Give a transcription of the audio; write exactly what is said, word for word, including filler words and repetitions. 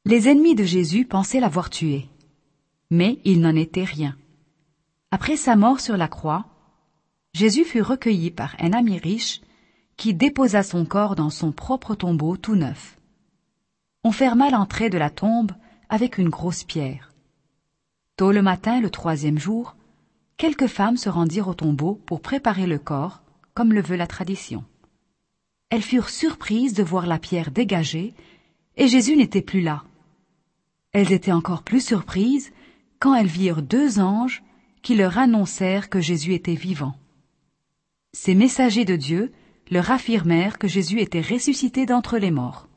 Les ennemis de Jésus pensaient l'avoir tué, mais il n'en était rien. Après sa mort sur la croix, Jésus fut recueilli par un ami riche qui déposa son corps dans son propre tombeau tout neuf. On ferma l'entrée de la tombe avec une grosse pierre. Tôt le matin, le troisième jour, quelques femmes se rendirent au tombeau pour préparer le corps, comme le veut la tradition. Elles furent surprises de voir la pierre dégagée et Jésus n'était plus là. Elles étaient encore plus surprises quand elles virent deux anges qui leur annoncèrent que Jésus était vivant. Ces messagers de Dieu leur affirmèrent que Jésus était ressuscité d'entre les morts.